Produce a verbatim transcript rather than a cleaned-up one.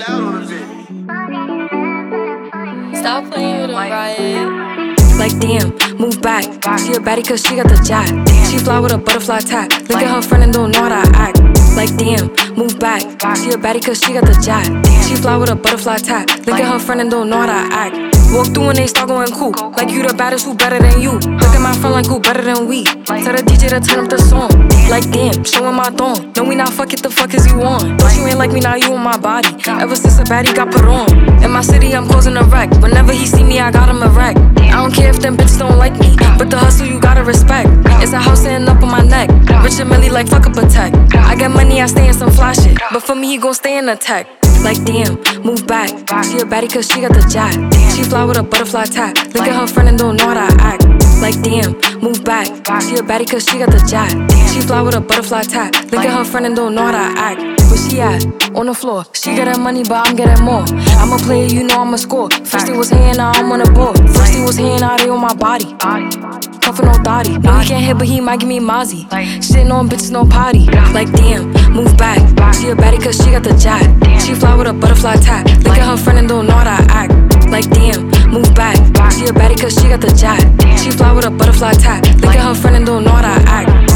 Stop playing with him, Riot. Like damn, move back. She a baddie cause she got the jack. She fly with a butterfly tap. Look at her friend and don't know how to act. Like damn, move back. She a baddie cause she got the jack. She fly with a butterfly tap. Look at her friend and don't know how to act. Walk through and they start going cool. Like you the baddest, who better than you? Look at my friend like who better than we? Tell the D J to turn up the song. Like damn, showing my thong. No, we not fuck it, the fuck is you on? Thought you ain't like me, now you on my body. Ever since a baddie got put on. In my city, I'm causing a wreck. Whenever he see me, I got him a wreck. I don't care if them bitches don't like me, but the hustle you gotta respect. It's a house sitting up on my neck. Rich and Millie like fuck up a tech. I get money, I stay in some fly shit, but for me, he gon' stay in the tech. Like damn, move back. She a baddie cause she got the jack. She fly with a butterfly tap. Look at her friend and don't know how to act. Like damn, move back. She a baddie cause she got the jack. She fly with a butterfly tap. Look at her friend and don't know how to act. Where she at? On the floor. She getting money but I'm getting more. I'm a player, you know I'm a score. First he was hating, now I'm on the board. First he was hating, now they on my body. Cuffin' no thotty. No, he can't hit but he might give me Mozzie. Shitting on bitches, no potty. Like damn, move back. She a baddie cause she got the jack. She fly with a butterfly tap. Look at her friend and don't know how to act. Like damn, move back. She a baddie cause she got the jack. She fly with a butterfly tap. Look at her friend and don't know how to act.